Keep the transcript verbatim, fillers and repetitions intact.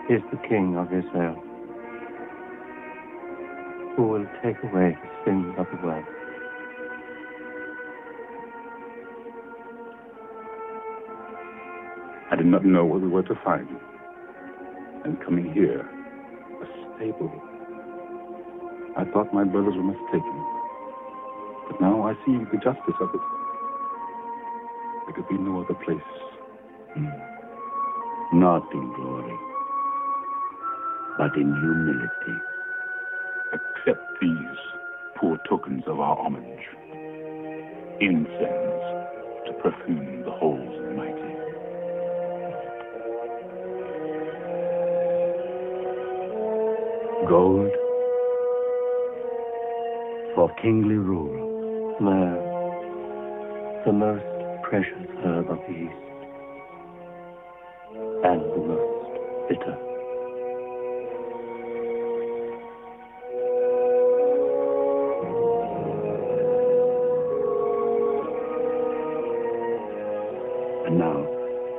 is the king of Israel, who will take away the sins of the world. I did not know where we were to find you. And coming here, a stable, I thought my brothers were mistaken. But now I see the justice of it. There could be no other place. Mm. Not in glory, but in humility. Accept these poor tokens of our homage. Incense to perfume the halls of the mighty. Gold for kingly rule. Myrrh, the most precious herb of the East, and the most bitter.